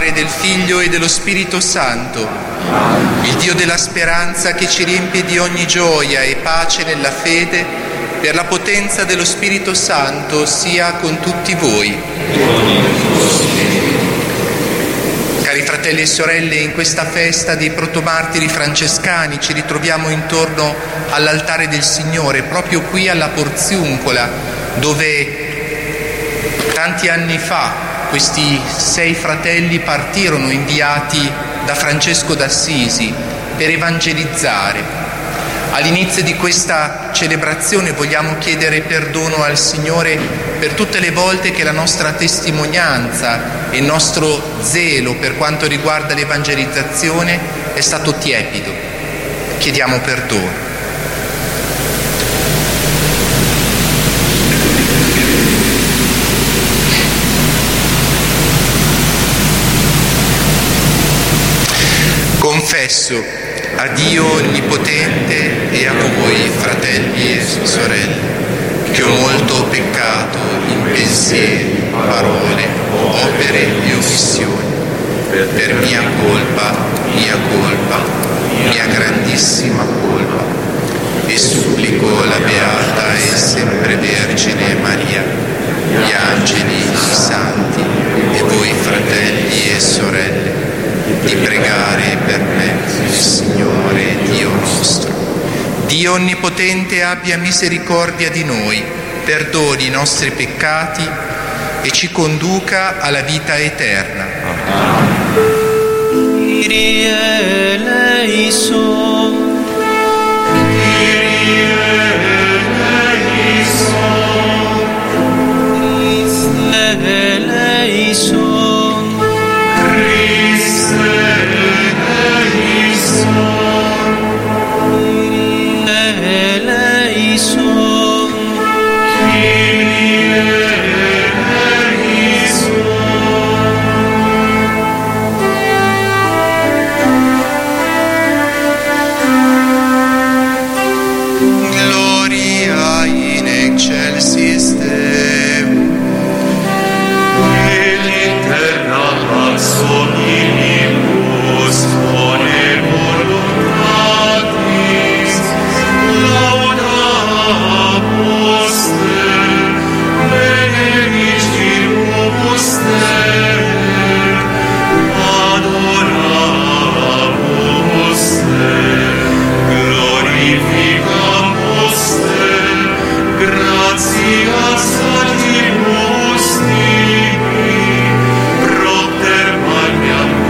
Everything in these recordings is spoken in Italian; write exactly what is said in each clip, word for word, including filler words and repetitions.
Padre, del Figlio e dello Spirito Santo. Il Dio della speranza che ci riempie di ogni gioia e pace nella fede, per la potenza dello Spirito Santo, sia con tutti voi. Cari fratelli e sorelle, in questa festa dei protomartiri francescani ci ritroviamo intorno all'altare del Signore, proprio qui alla Porziuncola, dove tanti anni fa questi sei fratelli partirono inviati da Francesco d'Assisi per evangelizzare. All'inizio di questa celebrazione vogliamo chiedere perdono al Signore per tutte le volte che la nostra testimonianza e il nostro zelo per quanto riguarda l'evangelizzazione è stato tiepido. Chiediamo perdono. Confesso a Dio Onnipotente e a voi, fratelli e sorelle, che ho molto peccato in pensieri, parole, opere e omissioni, per mia colpa, mia colpa, mia grandissima colpa, e supplico la Beata e sempre Vergine Maria, gli angeli, i santi e voi, fratelli e sorelle, di pregare per me, il Signore Dio nostro. Dio Onnipotente abbia misericordia di noi, perdoni i nostri peccati e ci conduca alla vita eterna. Kyrie eleison, Kyrie eleison, Christe eleison, Christe eleison, Kyrie eleison, Kyrie eleison. Gloria in excelsis Deo. Eterna pax omnibus bone voluntatis, laudamus te, benedictimus te, adoramus te, glorificamus te, gratias adimus tibi, propter magnam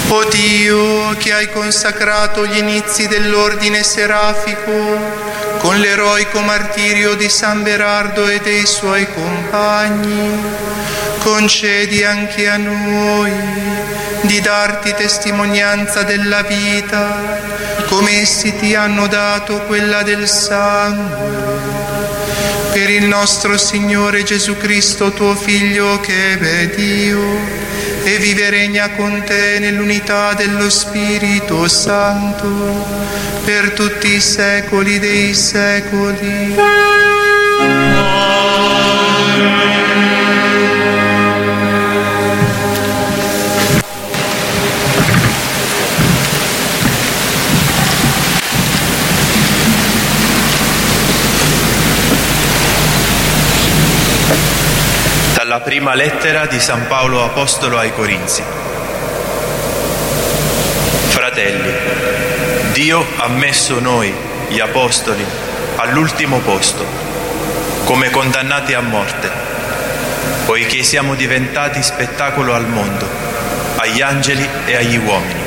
O Dio, che hai consacrato gli inizi dell'ordine serafico con l'eroico martirio di San Berardo e dei suoi compagni, concedi anche a noi di darti testimonianza della vita, come essi ti hanno dato quella del sangue. Per il nostro Signore Gesù Cristo, tuo Figlio, che è Dio, e vive e regna con te nell'unità dello Spirito Santo, per tutti i secoli dei secoli. Dalla prima lettera di San Paolo Apostolo ai Corinzi. Fratelli, Dio ha messo noi, gli Apostoli, all'ultimo posto, come condannati a morte, poiché siamo diventati spettacolo al mondo, agli angeli e agli uomini.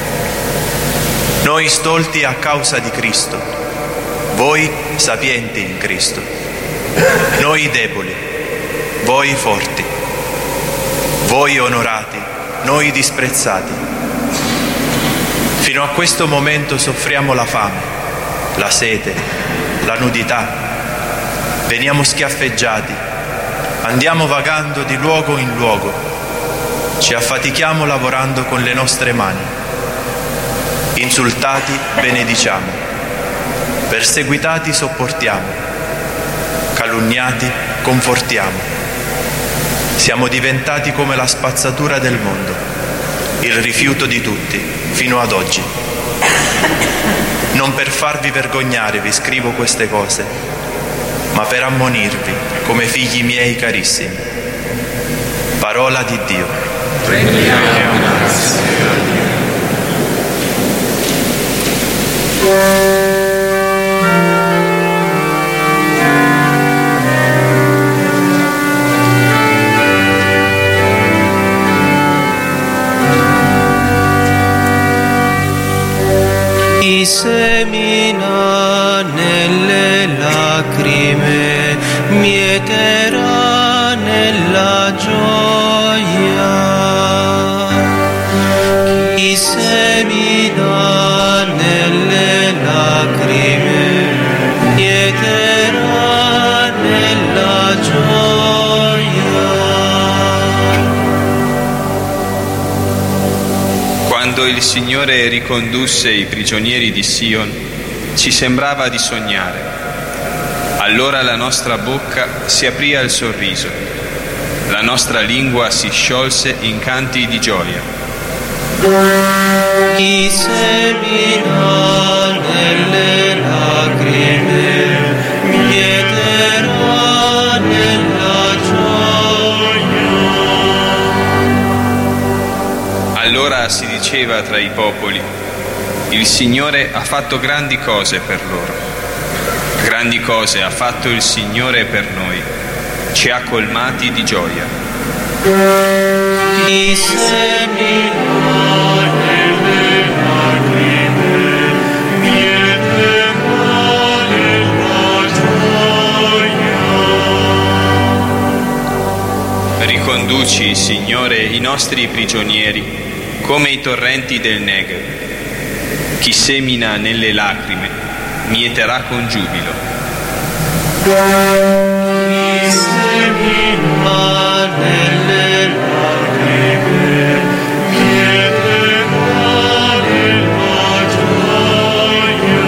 Noi stolti a causa di Cristo, voi sapienti in Cristo, noi deboli, voi forti, voi onorati, noi disprezzati. Fino a questo momento soffriamo la fame, la sete, la nudità, veniamo schiaffeggiati, andiamo vagando di luogo in luogo, ci affatichiamo lavorando con le nostre mani, insultati benediciamo, perseguitati sopportiamo, calunniati confortiamo. Siamo diventati come la spazzatura del mondo, il rifiuto di tutti, fino ad oggi. Non per farvi vergognare vi scrivo queste cose, ma per ammonirvi come figli miei carissimi. Parola di Dio. Prendiamo grazie a Dio. Chi semina nelle lacrime mieterà nella gioia. Chi semina nelle lacrime mieterà nella gioia. Quando il Signore ricondusse i prigionieri di Sion, ci sembrava di sognare. Allora la nostra bocca si aprì al sorriso, la nostra lingua si sciolse in canti di gioia. Chi semina nelle lacrime mieterà nella gioia. Allora si diceva tra i popoli: il Signore ha fatto grandi cose per loro. Grandi cose ha fatto il Signore per noi, ci ha colmati di gioia. Chi semina nelle lacrime mieterà nella gioia. Riconduci, Signore, i nostri prigionieri come i torrenti del Negev. Chi semina nelle lacrime mieterà con giubilo. Chi semina nelle lacrime mieterà nella gioia.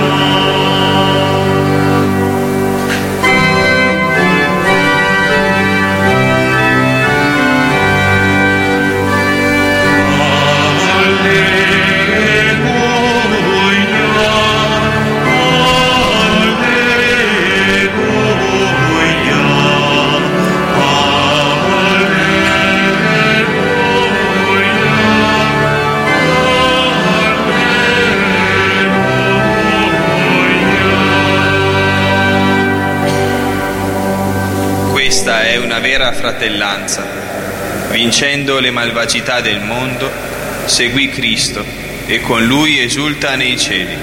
Questa è una vera fratellanza. Vincendo le malvagità del mondo, seguì Cristo e con lui esulta nei cieli.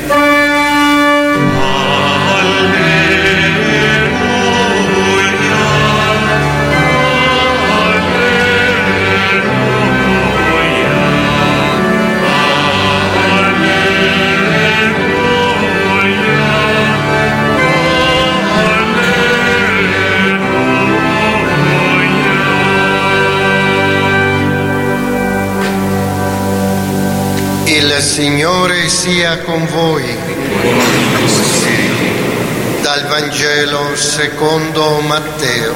Il Signore sia con voi. Dal Vangelo secondo Matteo.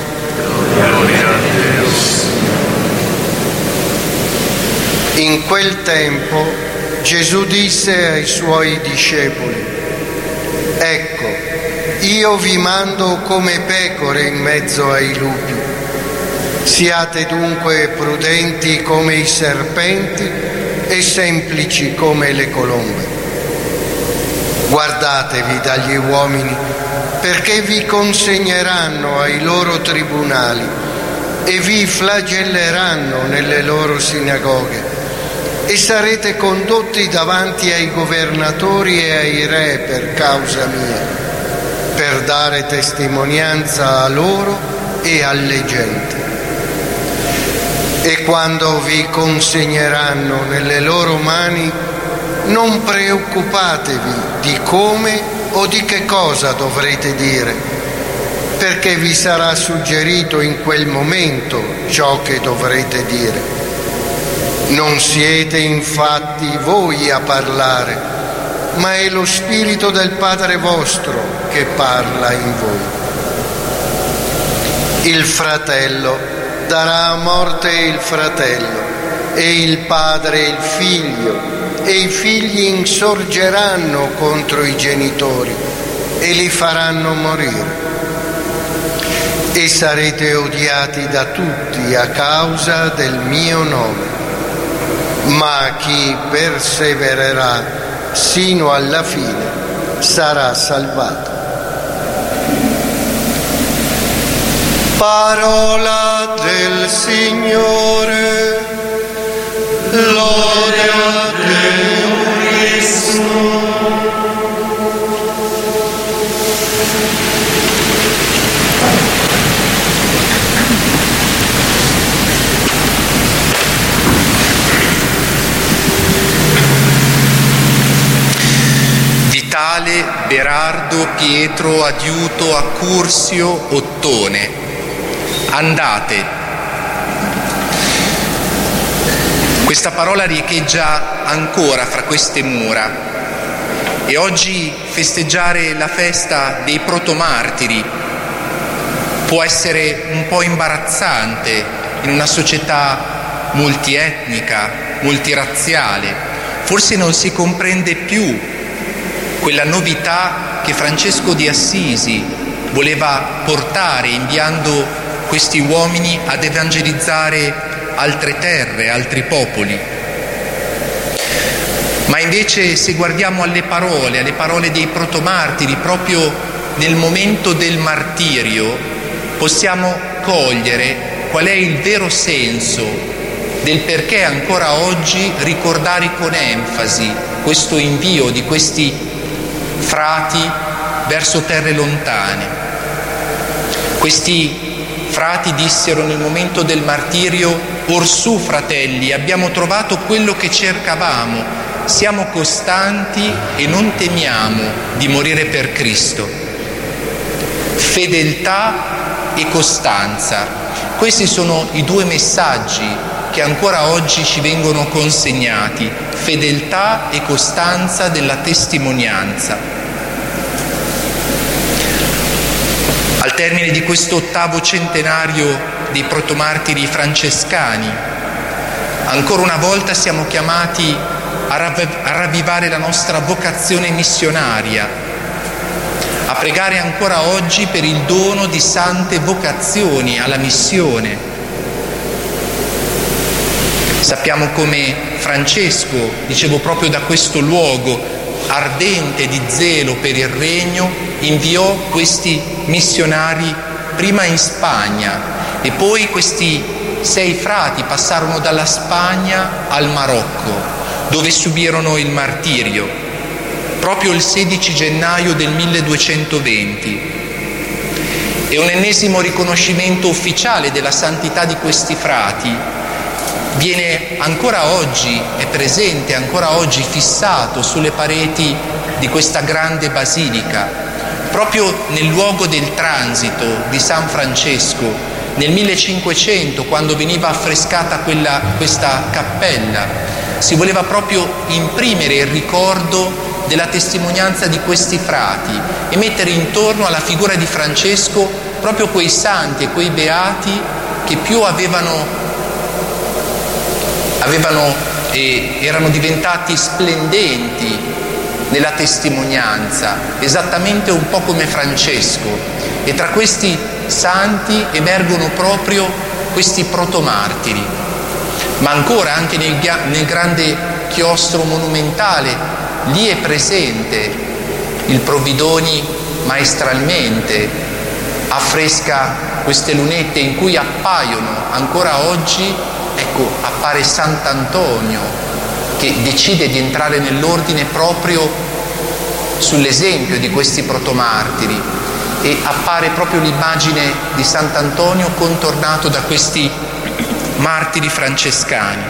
In quel tempo Gesù disse ai suoi discepoli: ecco, io vi mando come pecore in mezzo ai lupi. Siate dunque prudenti come i serpenti e semplici come le colombe. Guardatevi dagli uomini, perché vi consegneranno ai loro tribunali e vi flagelleranno nelle loro sinagoghe, e sarete condotti davanti ai governatori e ai re per causa mia, per dare testimonianza a loro e alle genti. E quando vi consegneranno nelle loro mani, non preoccupatevi di come o di che cosa dovrete dire, perché vi sarà suggerito in quel momento ciò che dovrete dire. Non siete infatti voi a parlare, ma è lo Spirito del Padre vostro che parla in voi. Il fratello darà a morte il fratello, e il padre il figlio, e i figli insorgeranno contro i genitori e li faranno morire. E sarete odiati da tutti a causa del mio nome, ma chi persevererà sino alla fine sarà salvato. Parola del Signore, lode a te, Cristo. Vitale, Berardo, Pietro, Adiuto, Accursio, Ottone. Andate. Questa parola riecheggia ancora fra queste mura, e oggi festeggiare la festa dei protomartiri può essere un po' imbarazzante in una società multietnica, multirazziale. Forse non si comprende più quella novità che Francesco di Assisi voleva portare inviando questi uomini ad evangelizzare altre terre, altri popoli. Ma invece, se guardiamo alle parole, alle parole dei protomartiri, proprio nel momento del martirio, possiamo cogliere qual è il vero senso del perché ancora oggi ricordare con enfasi questo invio di questi frati verso terre lontane. Questi frati dissero nel momento del martirio: orsù, fratelli, abbiamo trovato quello che cercavamo, siamo costanti e non temiamo di morire per Cristo. Fedeltà e costanza, questi sono i due messaggi che ancora oggi ci vengono consegnati: fedeltà e costanza della testimonianza. Al termine di questo ottavo centenario dei protomartiri francescani, ancora una volta siamo chiamati a, rav- a ravvivare la nostra vocazione missionaria, a pregare ancora oggi per il dono di sante vocazioni alla missione. Sappiamo come Francesco, dicevo proprio da questo luogo, ardente di zelo per il regno, inviò questi missionari prima in Spagna e poi questi sei frati passarono dalla Spagna al Marocco, dove subirono il martirio, proprio il sedici gennaio del milleduecentoventi. E un ennesimo riconoscimento ufficiale della santità di questi frati viene ancora oggi, è presente ancora oggi, fissato sulle pareti di questa grande basilica, proprio nel luogo del transito di San Francesco, nel millecinquecento, quando veniva affrescata quella, questa cappella. Si voleva proprio imprimere il ricordo della testimonianza di questi frati e mettere intorno alla figura di Francesco proprio quei santi e quei beati che più avevano, avevano e erano diventati splendenti nella testimonianza, esattamente un po' come Francesco. E tra questi santi emergono proprio questi protomartiri. Ma ancora anche nel, nel grande chiostro monumentale, lì è presente il Providoni maestralmente, affresca queste lunette in cui appaiono ancora oggi, ecco, appare Sant'Antonio che decide di entrare nell'ordine proprio sull'esempio di questi protomartiri, e appare proprio l'immagine di Sant'Antonio contornato da questi martiri francescani.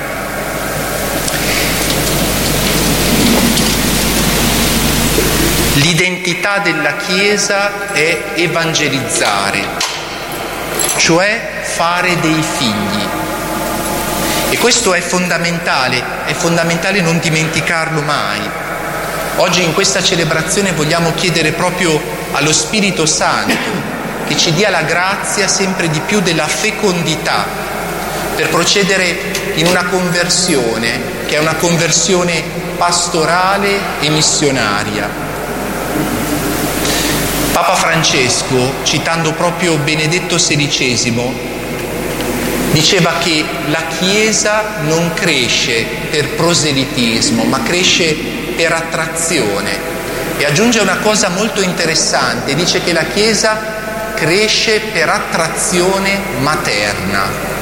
L'identità della Chiesa è evangelizzare, cioè fare dei figli. E questo è fondamentale, è fondamentale non dimenticarlo mai. Oggi in questa celebrazione vogliamo chiedere proprio allo Spirito Santo che ci dia la grazia sempre di più della fecondità per procedere in una conversione che è una conversione pastorale e missionaria. Papa Francesco, citando proprio Benedetto sedicesimo, diceva che la Chiesa non cresce per proselitismo, ma cresce per attrazione. E aggiunge una cosa molto interessante, dice che la Chiesa cresce per attrazione materna.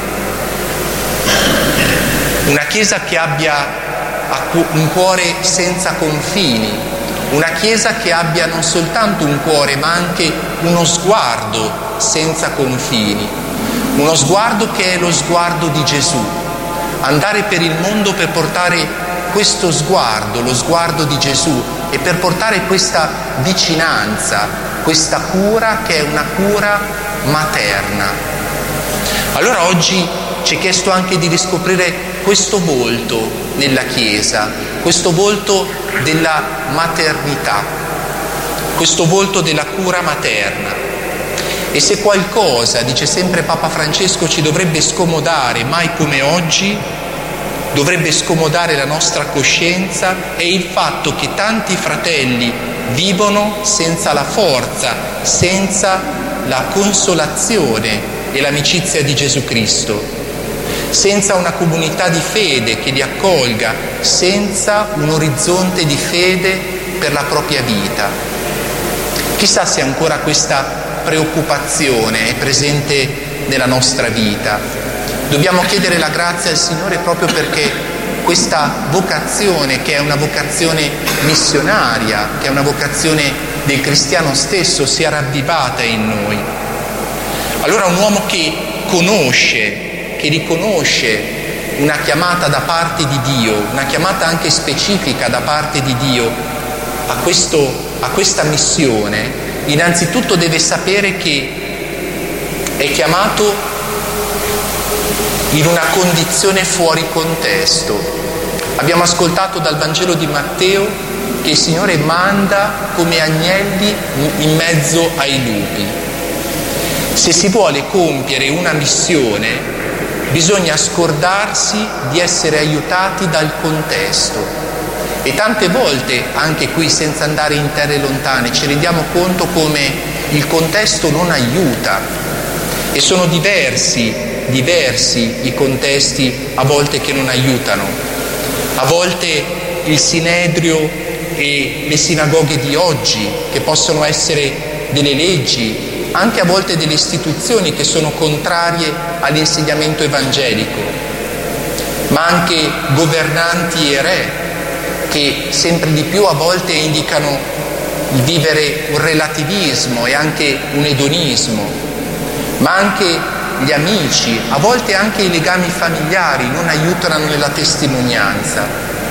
Una Chiesa che abbia un cuore senza confini, una Chiesa che abbia non soltanto un cuore ma anche uno sguardo senza confini, uno sguardo che è lo sguardo di Gesù, andare per il mondo per portare questo sguardo, lo sguardo di Gesù, e per portare questa vicinanza, questa cura che è una cura materna. Allora oggi ci è chiesto anche di riscoprire questo volto nella Chiesa, questo volto della maternità, questo volto della cura materna. E se qualcosa, dice sempre Papa Francesco, ci dovrebbe scomodare mai come oggi, dovrebbe scomodare la nostra coscienza, è il fatto che tanti fratelli vivono senza la forza, senza la consolazione e l'amicizia di Gesù Cristo, senza una comunità di fede che li accolga, senza un orizzonte di fede per la propria vita. Chissà se ancora questa preoccupazione è presente nella nostra vita. Dobbiamo chiedere la grazia al Signore proprio perché questa vocazione, che è una vocazione missionaria, che è una vocazione del cristiano stesso, sia ravvivata in noi. Allora un uomo che conosce, che riconosce una chiamata da parte di Dio, una chiamata anche specifica da parte di Dio a, questo, a questa missione, innanzitutto deve sapere che è chiamato in una condizione fuori contesto. Abbiamo ascoltato dal Vangelo di Matteo che il Signore manda come agnelli in mezzo ai lupi. Se si vuole compiere una missione, bisogna scordarsi di essere aiutati dal contesto. E tante volte, anche qui senza andare in terre lontane, ci rendiamo conto come il contesto non aiuta, e sono diversi, diversi i contesti a volte che non aiutano. A volte il Sinedrio e le sinagoghe di oggi, che possono essere delle leggi anche a volte delle istituzioni che sono contrarie all'insegnamento evangelico, ma anche governanti e re che sempre di più a volte indicano il vivere un relativismo e anche un edonismo, ma anche gli amici, a volte anche i legami familiari non aiutano nella testimonianza.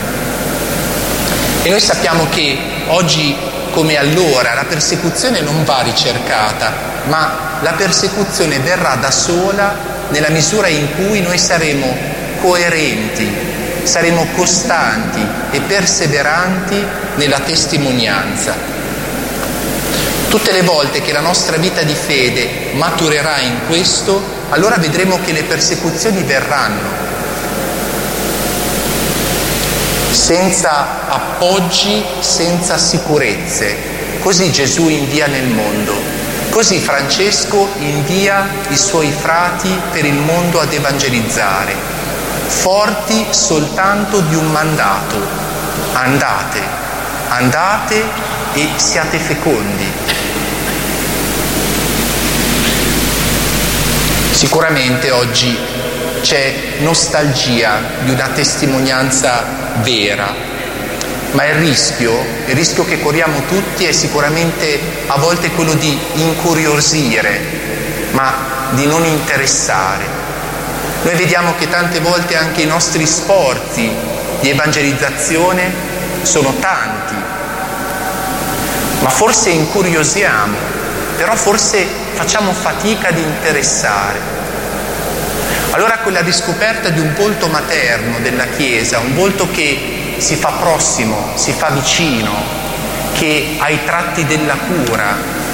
E noi sappiamo che oggi come allora la persecuzione non va ricercata, ma la persecuzione verrà da sola nella misura in cui noi saremo coerenti, saremo costanti e perseveranti nella testimonianza. Tutte le volte che la nostra vita di fede maturerà in questo, allora vedremo che le persecuzioni verranno senza appoggi, senza sicurezze. Così Gesù invia nel mondo, così Francesco invia i suoi frati per il mondo ad evangelizzare, forti soltanto di un mandato: andate, andate e siate fecondi. Sicuramente oggi c'è nostalgia di una testimonianza vera, ma il rischio, il rischio che corriamo tutti è sicuramente a volte quello di incuriosire, ma di non interessare. Noi vediamo che tante volte anche i nostri sforzi di evangelizzazione sono tanti, ma forse incuriosiamo, però forse facciamo fatica ad interessare. Allora quella riscoperta di un volto materno della Chiesa, un volto che si fa prossimo, si fa vicino, che ha i tratti della cura,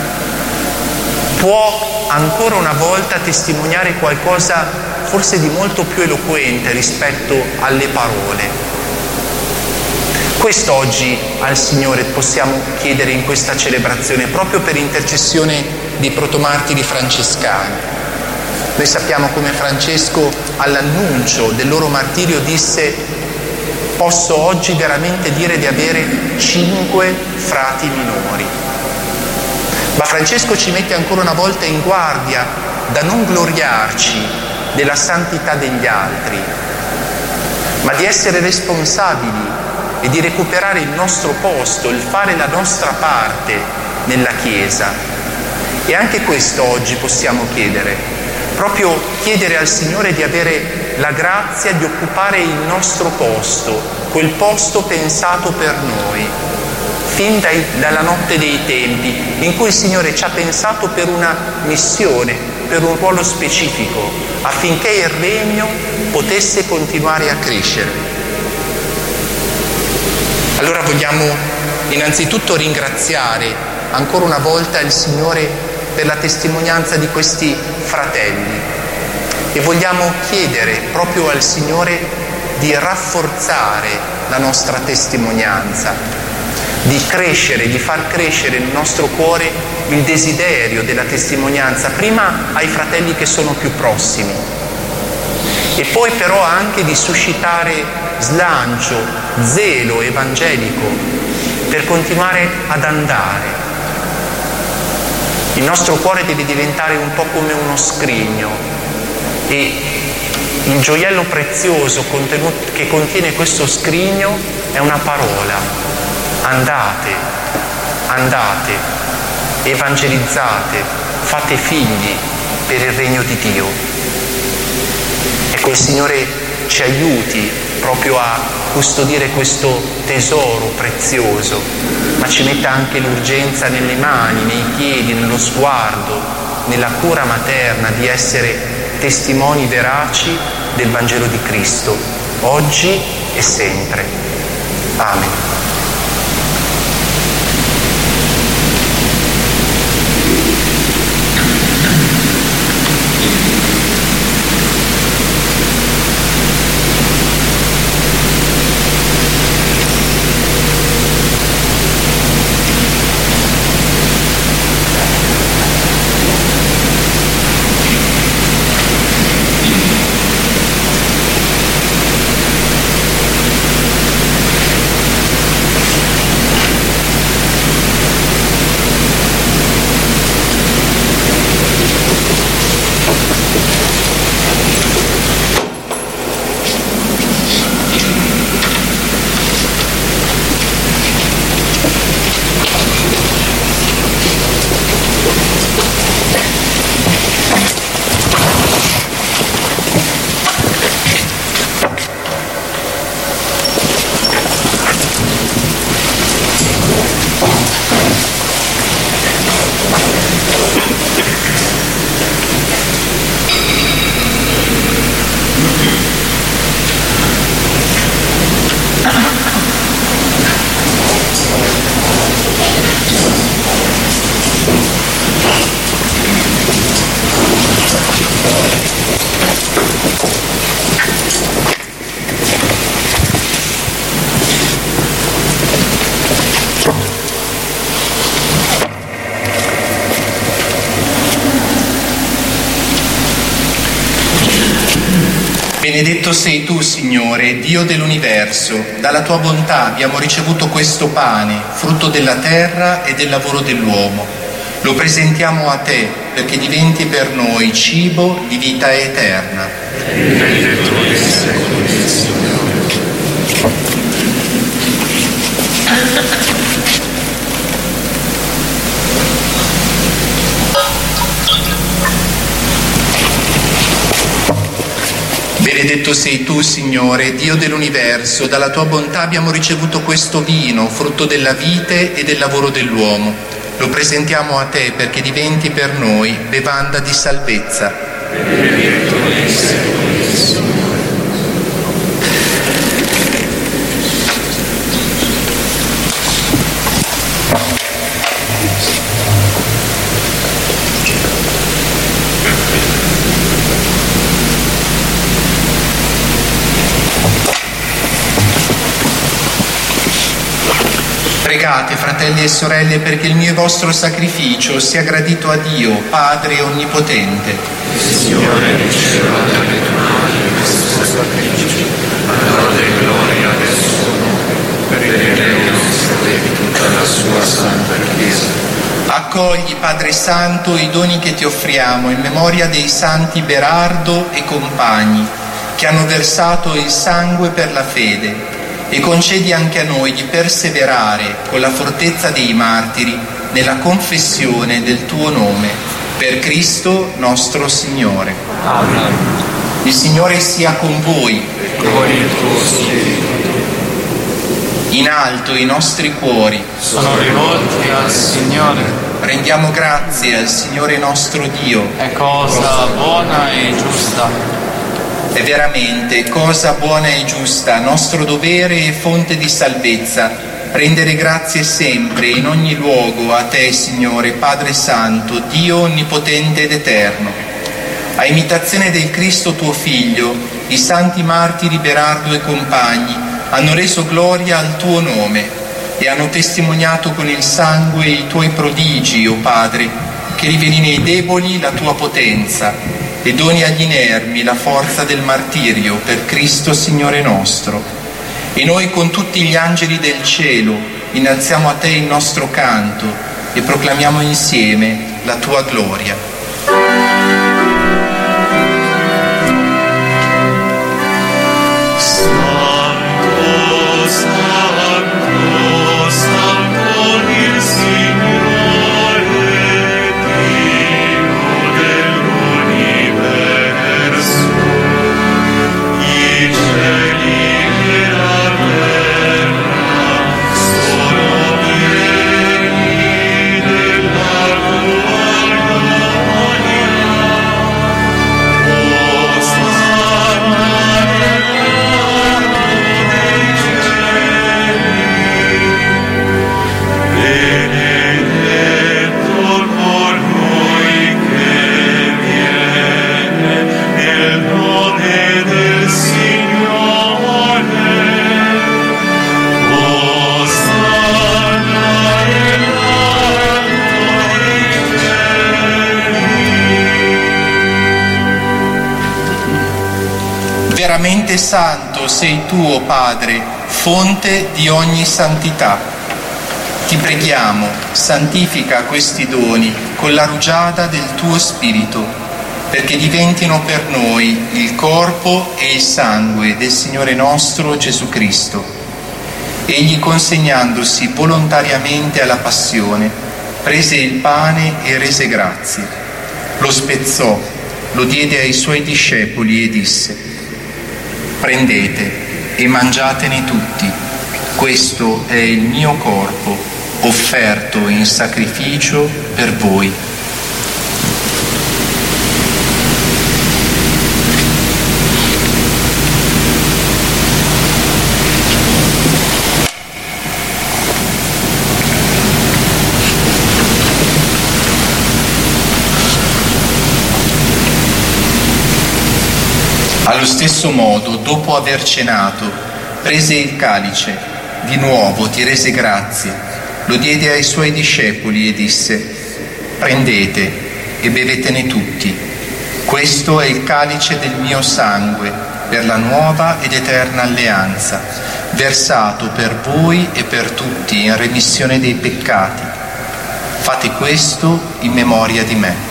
può ancora una volta testimoniare qualcosa forse di molto più eloquente rispetto alle parole. Questo oggi al Signore possiamo chiedere in questa celebrazione, proprio per intercessione dei protomartiri francescani. Noi sappiamo come Francesco all'annuncio del loro martirio disse: posso oggi veramente dire di avere cinque frati minori. Ma Francesco ci mette ancora una volta in guardia da non gloriarci della santità degli altri, ma di essere responsabili e di recuperare il nostro posto, il fare la nostra parte nella Chiesa. E anche questo oggi possiamo chiedere. Proprio chiedere al Signore di avere la grazia di occupare il nostro posto, quel posto pensato per noi, fin dai, dalla notte dei tempi, in cui il Signore ci ha pensato per una missione, per un ruolo specifico, affinché il Regno potesse continuare a crescere. Allora vogliamo innanzitutto ringraziare ancora una volta il Signore per la testimonianza di questi fratelli e vogliamo chiedere proprio al Signore di rafforzare la nostra testimonianza, di crescere, di far crescere nel nostro cuore il desiderio della testimonianza, prima ai fratelli che sono più prossimi e poi però anche di suscitare slancio, zelo evangelico per continuare ad andare. Il nostro cuore deve diventare un po' come uno scrigno e il gioiello prezioso contenuto, che contiene questo scrigno è una parola: andate, andate, evangelizzate, fate figli per il regno di Dio. Ecco, il Signore ci aiuti proprio a custodire questo tesoro prezioso, ma ci metta anche l'urgenza nelle mani, nei piedi, nello sguardo, nella cura materna di essere testimoni veraci del Vangelo di Cristo, oggi e sempre. Amen. Benedetto sei tu, Signore, Dio dell'universo. Dalla tua bontà abbiamo ricevuto questo pane, frutto della terra e del lavoro dell'uomo. Lo presentiamo a te perché diventi per noi cibo di vita eterna. Benedetto sei, Signore. Benedetto sei tu, Signore, Dio dell'universo. Dalla tua bontà abbiamo ricevuto questo vino, frutto della vite e del lavoro dell'uomo. Lo presentiamo a te perché diventi per noi bevanda di salvezza. Benedetto sei, Signore. Pregate, fratelli e sorelle, perché il mio e vostro sacrificio sia gradito a Dio, Padre Onnipotente. Signore, riceva dalle tue mani questo sacrificio, a lode e gloria del suo nome, per il bene nostro e di tutta la sua santa Chiesa. Accogli, Padre Santo, i doni che ti offriamo in memoria dei santi Berardo e compagni, che hanno versato il sangue per la fede, e concedi anche a noi di perseverare con la fortezza dei martiri nella confessione del tuo nome, per Cristo nostro Signore. Amen. Il Signore sia con voi. E con il tuo spirito. In alto i nostri cuori Sono rivolti al Signore. rendiamo grazie al Signore nostro Dio. È cosa buona e giusta. È veramente cosa buona e giusta, nostro dovere e fonte di salvezza, rendere grazie sempre, in ogni luogo, a te, Signore, Padre Santo, Dio onnipotente ed eterno. A imitazione del Cristo tuo Figlio, i santi martiri Berardo e compagni hanno reso gloria al tuo nome e hanno testimoniato con il sangue i tuoi prodigi, o Padre, che riveli nei deboli la tua potenza e doni agli inermi la forza del martirio per Cristo Signore nostro. E noi con tutti gli angeli del cielo innalziamo a te il nostro canto e proclamiamo insieme la tua gloria. Veramente santo sei tu, o Padre, fonte di ogni santità. Ti preghiamo, santifica questi doni con la rugiada del tuo Spirito, perché diventino per noi il corpo e il sangue del Signore nostro Gesù Cristo. Egli, consegnandosi volontariamente alla passione, prese il pane e rese grazie. Lo spezzò, lo diede ai suoi discepoli e disse: prendete e mangiatene tutti, questo è il mio corpo, offerto in sacrificio per voi. Allo stesso modo, dopo aver cenato, prese il calice, di nuovo ti rese grazie, lo diede ai suoi discepoli e disse: prendete e bevetene tutti, questo è il calice del mio sangue, per la nuova ed eterna alleanza, versato per voi e per tutti in remissione dei peccati. Fate questo in memoria di me.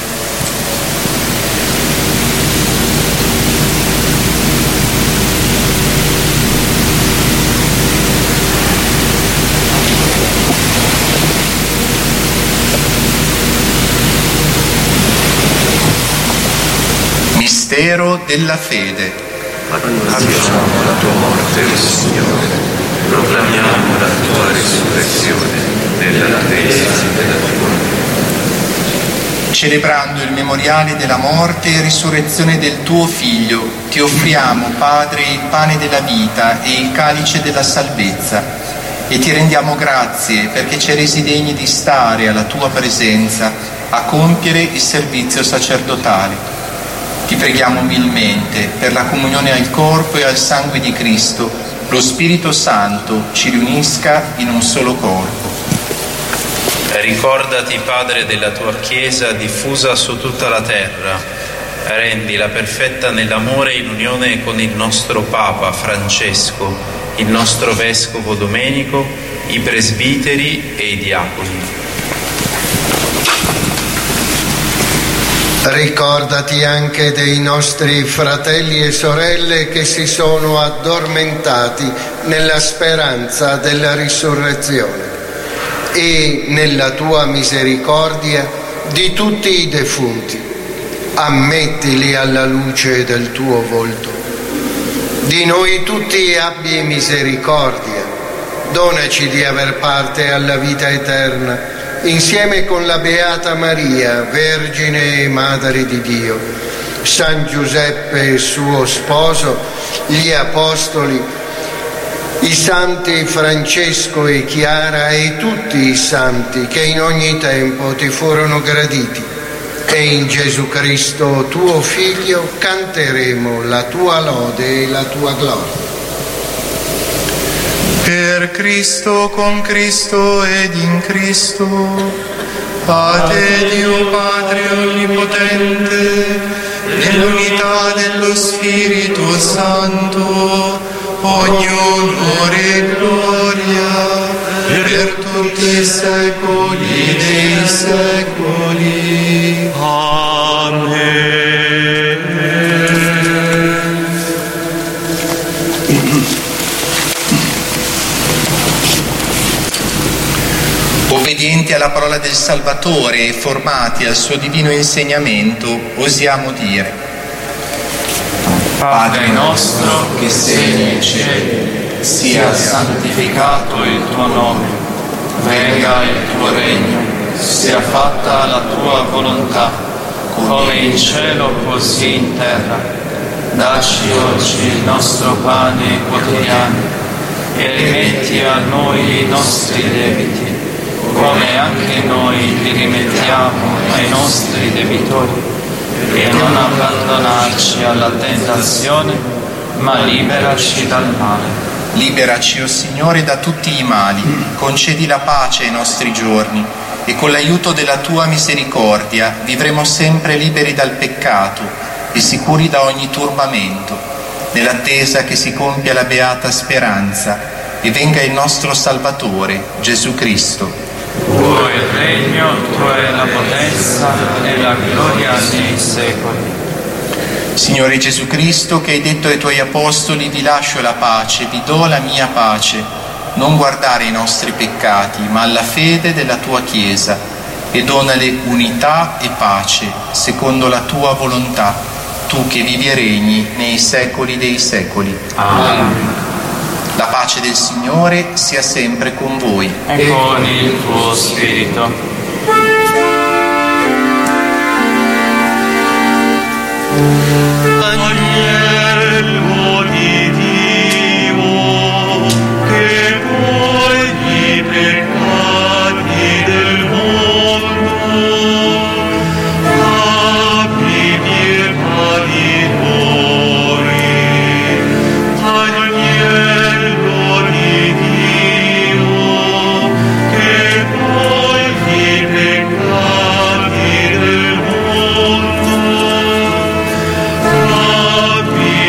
Mistero della fede. Annunciamo la tua morte, o Signore, proclamiamo la tua risurrezione nell'attesa della tua venita. Celebrando il memoriale della morte e risurrezione del tuo Figlio, ti offriamo, Padre, il pane della vita e il calice della salvezza, e ti rendiamo grazie perché ci hai resi degni di stare alla tua presenza a compiere il servizio sacerdotale. Ti preghiamo umilmente per la comunione al corpo e al sangue di Cristo, lo Spirito Santo ci riunisca in un solo corpo. Ricordati, Padre, della tua Chiesa diffusa su tutta la terra. Rendila perfetta nell'amore in unione con il nostro Papa Francesco, il nostro Vescovo Domenico, i presbiteri e i diaconi. Ricordati anche dei nostri fratelli e sorelle che si sono addormentati nella speranza della risurrezione e nella tua misericordia di tutti i defunti. Ammettili alla luce del tuo volto. Di noi tutti abbi misericordia. Donaci di aver parte alla vita eterna insieme con la Beata Maria, Vergine e Madre di Dio, San Giuseppe suo sposo, gli Apostoli, i santi Francesco e Chiara e tutti i santi che in ogni tempo ti furono graditi. E in Gesù Cristo, tuo Figlio, canteremo la tua lode e la tua gloria. Per Cristo, con Cristo ed in Cristo, a te Dio Padre Onnipotente, nell'unità dello Spirito Santo, ogni onore e gloria, per tutti i secoli dei secoli. Amen. Obbedienti alla parola del Salvatore e formati al suo divino insegnamento, osiamo dire: Padre nostro che sei nei cieli, sia santificato il tuo nome, venga il tuo regno, sia fatta la tua volontà, come in cielo così in terra. Dacci oggi il nostro pane quotidiano e rimetti a noi i nostri debiti, come anche noi li rimettiamo ai nostri debitori, e non abbandonarci alla tentazione, ma liberaci dal male. Liberaci, o Signore, da tutti i mali, concedi la pace ai nostri giorni, e con l'aiuto della tua misericordia vivremo sempre liberi dal peccato e sicuri da ogni turbamento, nell'attesa che si compia la beata speranza e venga il nostro Salvatore, Gesù Cristo. Tuo è il regno, tua è la potenza e la gloria nei secoli. Signore Gesù Cristo, che hai detto ai tuoi apostoli: vi lascio la pace, vi do la mia pace, non guardare i nostri peccati, ma alla fede della tua Chiesa, e donale unità e pace, secondo la tua volontà, tu che vivi e regni nei secoli dei secoli. Amen. La pace del Signore sia sempre con voi. E con il tuo spirito. Agnello di Dio, che togli i peccati del mondo, abbi pietà di noi. Agnello di Dio, che togli i peccati del mondo, abbi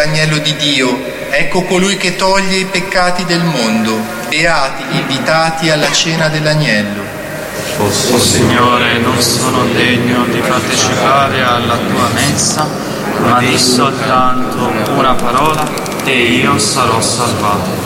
l'agnello di Dio, ecco colui che toglie i peccati del mondo. Beati gli invitati alla cena dell'agnello. O Signore, non sono degno di partecipare alla tua mensa, ma di soltanto una parola e io sarò salvato.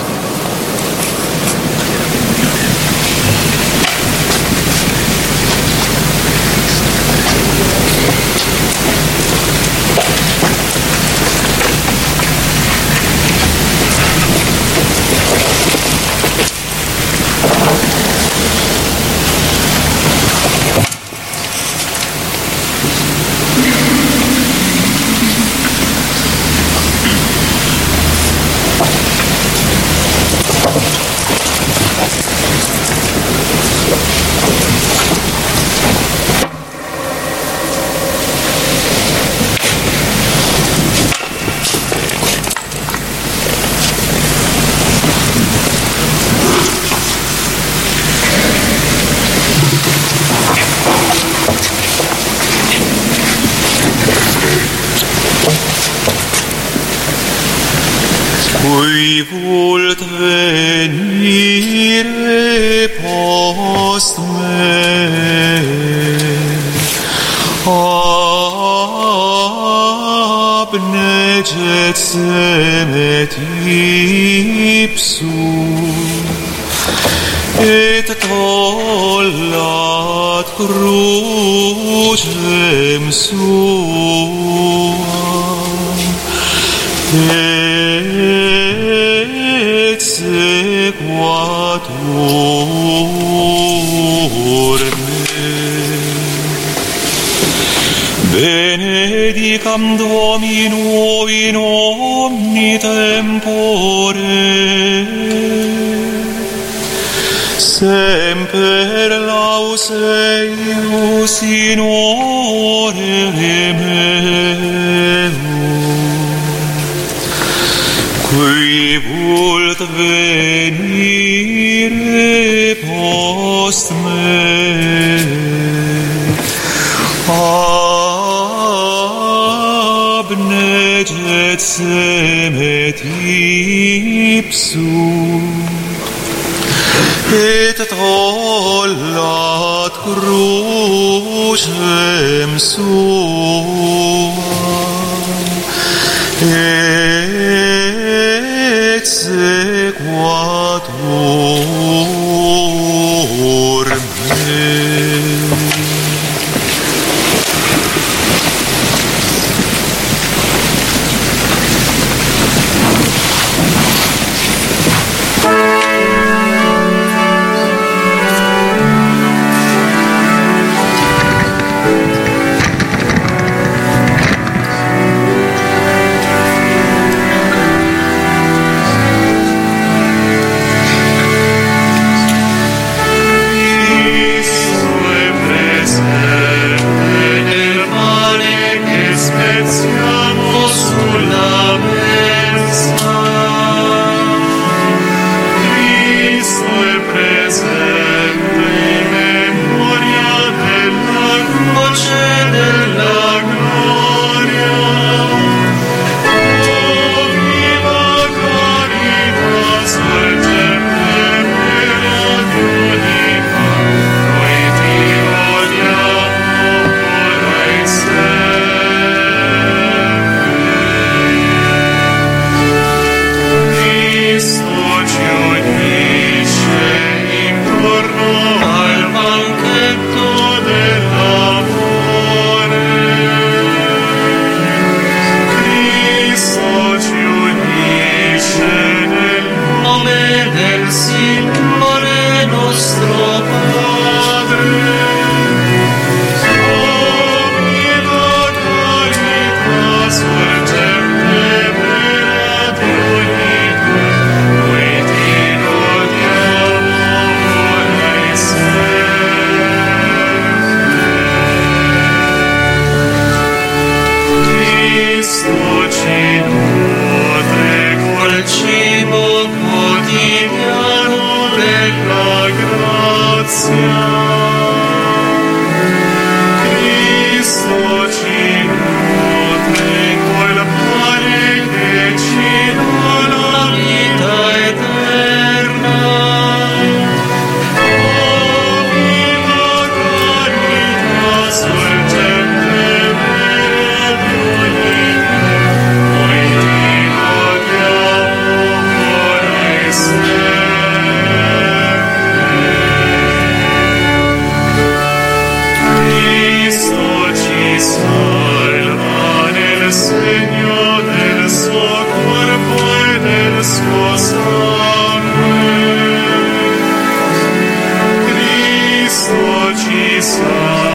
Qui vult venire post me, abneget semet ipsum, et tollat crucem suam, et sequatur me. Benedicam Domino in omni tempore, semper laus eius in ore meum, qui vult venire post me, abneget semet ipsum, et tollat crucem suam, et sequatur